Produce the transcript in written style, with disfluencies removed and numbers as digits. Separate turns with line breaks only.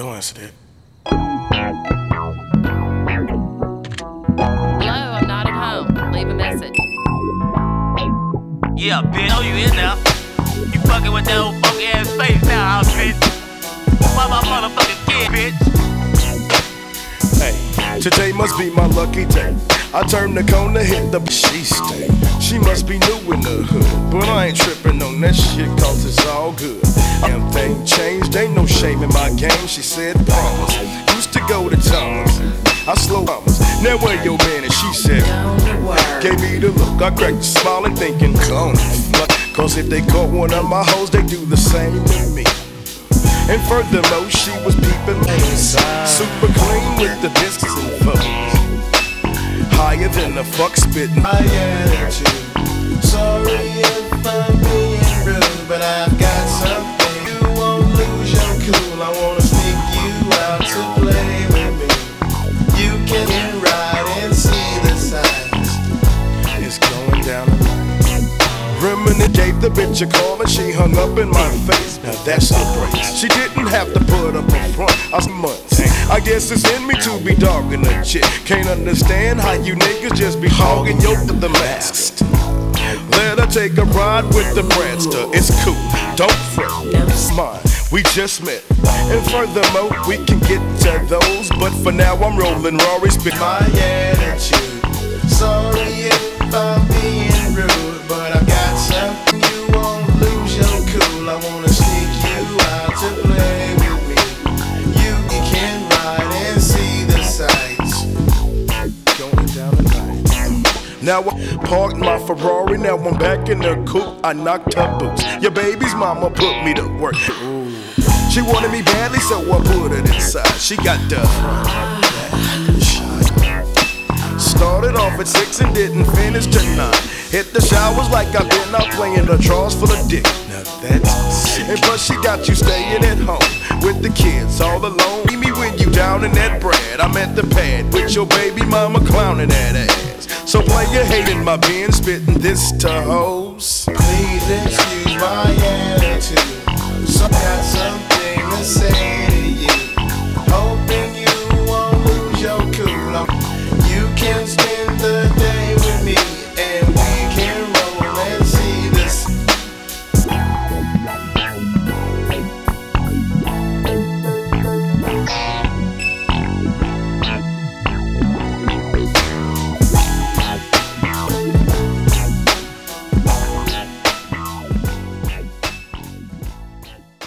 Don't answer that.
Hello, I'm not at home. Leave a message.
Yeah, bitch, oh, you in now? You fucking with that old funky ass face now, bitch. Why my motherfucking kid, bitch?
Hey, today must be my lucky day. I turn the corner, hit the she stay. She must be new in the hood, but I ain't tripping on that shit cause it's all good. Damn thing changed, ain't no shame in my game. She said promise, used to go to Thomas. I slow promise, now where your man? And she said, gave me the look, I cracked a smile and thinking, gone. Cause if they caught one of my hoes, they do the same to me. And furthermore, she was peeping inside, super clean with the discs and foes. Higher than the fuck spittin'.
My attitude. Sorry if I'm being rude, but I've got something. You won't lose your cool. I wanna sneak you out to play with me. You can get right and see the signs.
It's going down the line. Reminiscent gave the bitch a call and she hung up in my face. Now that's the praise. She didn't have to put up a front. I was months. I guess it's in me to be dogging a chick. Can't understand how you niggas just be hogging your the masks. Let her take a ride with the Bradster. It's cool, don't fret, it's mine. We just met, and furthermore we can get to those. But for now I'm rolling Rory spit.
My attitude. Sorry if I'm being rude, but I've got something. You won't lose your cool. I wanna sneak you out to play with me. You can ride and see the sights.
Going down the line. Now I parked my Ferrari, now I'm back in the coupe. I knocked her boots. Your baby's mama put me to work. Ooh. She wanted me badly, so I put it inside. She got the started off at 6 and didn't finish till 9. Hit the showers like I've been out playing the drawers full of dick. Now that's sick. And plus she got you staying at home with the kids all alone. Meet me when you down in that bread. I'm at the pad with your baby mama clowning that ass. So play your hating my pen, spitting this to hoes.
Please excuse my attitude.